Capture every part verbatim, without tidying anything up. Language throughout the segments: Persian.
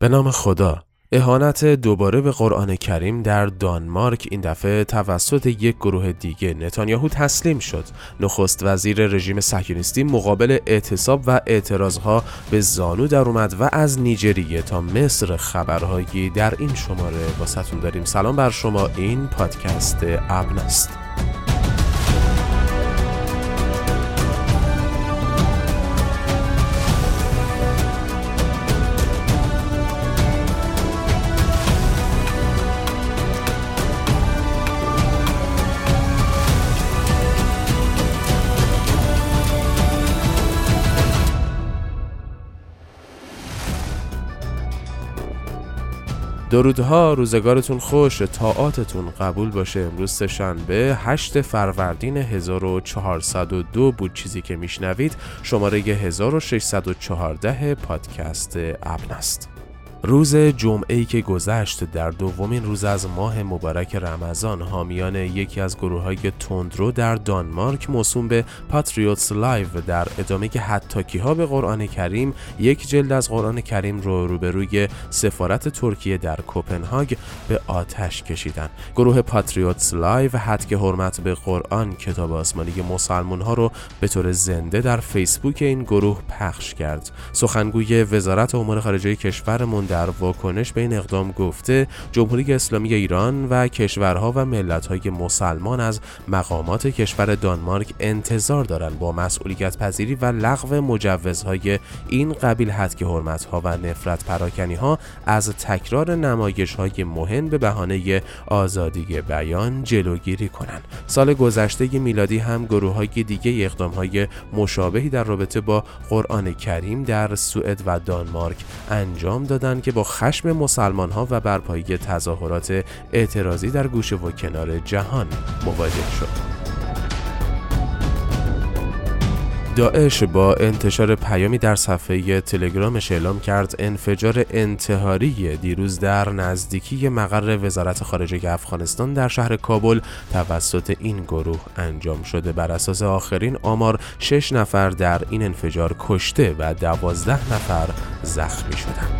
به نام خدا. اهانت دوباره به قرآن کریم در دانمارک این دفعه توسط یک گروه دیگه نتانیاهو تسلیم شد. نخست وزیر رژیم صهیونیستی مقابل اعتصاب و اعتراضها به زانو در اومد و از نیجریه تا مصر خبرهایی در این شماره واسهتون داریم. سلام بر شما، این پادکست ابن است. درودها، روزگارتون خوش، طاعاتتون قبول باشه. امروز سه‌شنبه هشت فروردین هزار و چهارصد و دو بود چیزی که میشنوید. شماره هزار و ششصد و چهارده پادکست ابن است. روز جمعه‌ای که گذشت در دومین روز از ماه مبارک رمضان، حامیان یکی از گروه‌های تندرو در دانمارک موسوم به پاتریوتس لایو در ادامه هتاکی‌ها به قرآن کریم یک جلد از قرآن کریم رو روبروی سفارت ترکیه در کوپنهاگ به آتش کشیدن. گروه پاتریوتس لایو هتک حرمت به قرآن، کتاب آسمانی مسلمان‌ها رو به طور زنده در فیسبوک این گروه پخش کرد. سخنگوی وزارت امور خارجه کشورمون در واکنش به این اقدام گفته جمهوری اسلامی ایران و کشورها و ملت‌های مسلمان از مقامات کشور دانمارک انتظار دارند با مسئولیت پذیری و لغو مجوزهای این قبیل هتک حرمت‌ها و نفرت پراکنی‌ها از تکرار نمایش‌های مهم به بهانه آزادی بیان جلوگیری کنند. سال گذشته میلادی هم گروه‌های دیگه اقدام‌های مشابهی در رابطه با قرآن کریم در سوئد و دانمارک انجام دادند که با خشم مسلمان‌ها و برپایی تظاهرات اعتراضی در گوشه و کنار جهان مواجه شد. داعش با انتشار پیامی در صفحه تلگرامش اعلام کرد انفجار انتحاری دیروز در نزدیکی مقر وزارت خارجه افغانستان در شهر کابل توسط این گروه انجام شده. بر اساس آخرین آمار شش نفر در این انفجار کشته و دوازده نفر زخمی شدند.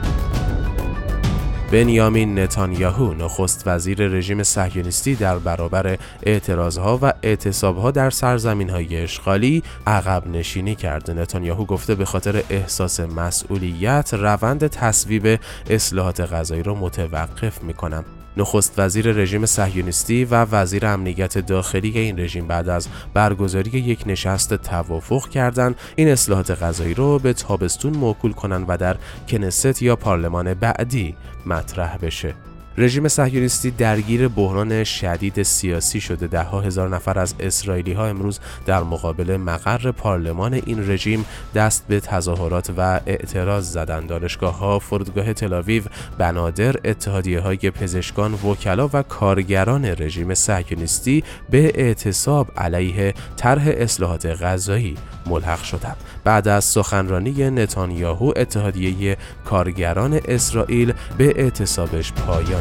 بنیامین نتانیاهو نخست وزیر رژیم صهیونیستی در برابر اعتراضها و اعتصابها در سرزمین‌های اشغالی عقب نشینی کرد. نتانیاهو گفته به خاطر احساس مسئولیت روند تصویب اصلاحات قضایی را متوقف می‌کنم. نخست وزیر رژیم صهیونیستی و وزیر امنیت داخلی این رژیم بعد از برگزاری یک نشست توافق کردند این اصلاحات قضایی رو به تابستون موکول کنند و در کنست یا پارلمان بعدی مطرح بشه. رژیم صهیونیستی درگیر بحران شدید سیاسی شده. ده ها هزار نفر از اسرائیلی ها امروز در مقابل مقر پارلمان این رژیم دست به تظاهرات و اعتراض زدند. دانشگاه ها، فرودگاه تل‌آویو، بنادر، اتحادیه های پزشکان، وکلا و کارگران رژیم صهیونیستی به اعتصاب علیه طرح اصلاحات قضایی ملحق شدند. بعد از سخنرانی نتانیاهو، اتحادیه کارگران اسرائیل به اعتصابش پایان.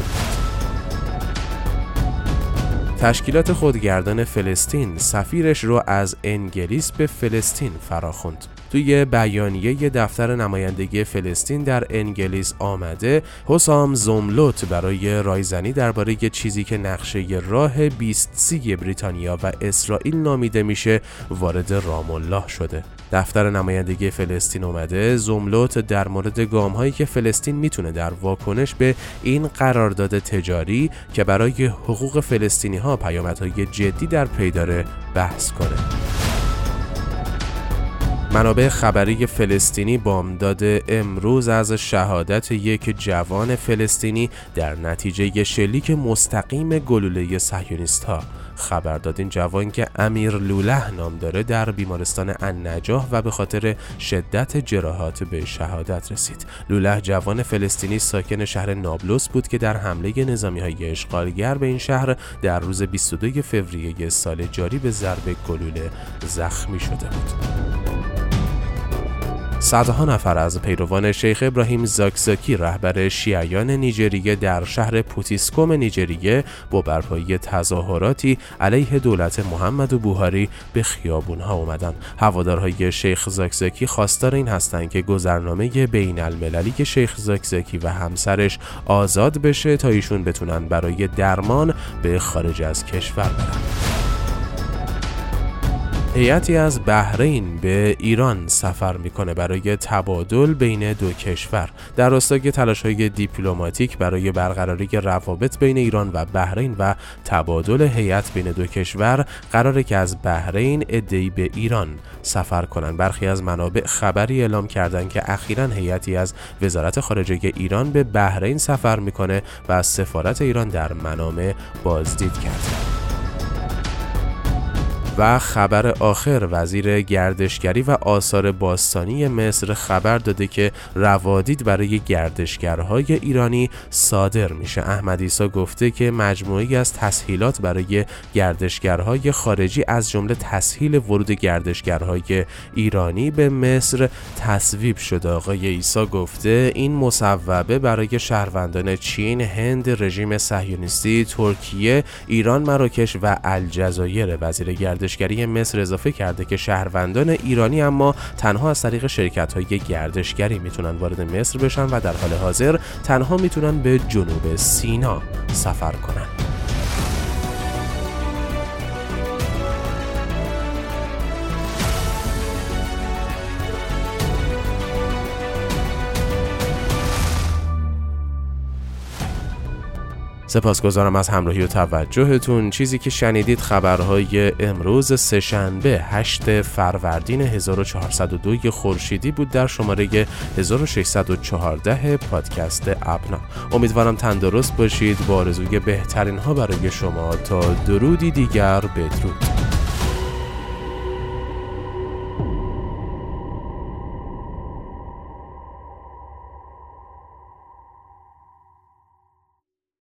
تشکیلات خودگردان فلسطین سفیرش رو از انگلیس به فلسطین فراخوند. توی بیانیه دفتر نمایندگی فلسطین در انگلیس آمده حسام زوملوت برای رایزنی درباره چیزی که نقشه راه بیست سی بریتانیا و اسرائیل نامیده میشه وارد رام الله شده. دفتر نمایندگی فلسطین اومده زوملوت در مورد گام‌هایی که فلسطین میتونه در واکنش به این قرارداد تجاری که برای حقوق فلسطینی‌ها پیامدهای جدی در پی داره بحث کنه. منابع خبری فلسطینی بامداد امروز از شهادت یک جوان فلسطینی در نتیجه شلیک مستقیم گلوله صهیونیست‌ها خبر داد. این جوان که امیر لوله نام داره در بیمارستان النجاح و به خاطر شدت جراحات به شهادت رسید. لوله جوان فلسطینی ساکن شهر نابلس بود که در حمله نظامی‌های اشغالگر به این شهر در روز بیست و دوم فوریه سال جاری به ضرب گلوله زخمی شده بود. صدها نفر از پیروان شیخ ابراهیم زاکزاکی رهبر شیعیان نیجریه در شهر پوتیسکوم نیجریه با برپایی تظاهراتی علیه دولت محمد بوهاری به خیابون‌ها اومدن. هوادارهای شیخ زاکزاکی خواستار این هستند که گذرنامه بین المللی شیخ زاکزاکی و همسرش آزاد بشه تا ایشون بتونن برای درمان به خارج از کشور برن. هیئتی از بحرین به ایران سفر میکنه برای تبادل بین دو کشور. در راستای تلاش‌های دیپلماتیک برای برقراری روابط بین ایران و بحرین و تبادل هیئت بین دو کشور، قراره که از بحرین عده‌ای به ایران سفر کنن. برخی از منابع خبری اعلام کردند که اخیراً هیئتی از وزارت خارجه ایران به بحرین سفر میکنه و از سفارت ایران در منامه بازدید کرده. و خبر آخر، وزیر گردشگری و آثار باستانی مصر خبر داده که روادید برای گردشگرهای ایرانی صادر میشه. احمد عیسی گفته که مجموعه‌ای از تسهیلات برای گردشگرهای خارجی از جمله تسهیل ورود گردشگرهای ایرانی به مصر تصویب شده. آقای عیسی گفته این مصوبه برای شهروندان چین، هند، رژیم صهیونیستی، ترکیه، ایران، مراکش و الجزایر. وزیر گردشگری گردشگری مصر اضافه کرده که شهروندان ایرانی اما تنها از طریق شرکت‌های گردشگری میتونن وارد مصر بشن و در حال حاضر تنها میتونن به جنوب سینا سفر کنن. سپاسگزارم از همراهی و توجهتون. چیزی که شنیدید خبرهای امروز سه‌شنبه هشت فروردین هزار و چهارصد و دو خورشیدی بود در شماره هزار و ششصد و چهارده پادکست ابنا. امیدوارم تندرست باشید با آرزوی بهترین ها برای شما. تا درودی دیگر، بدرود.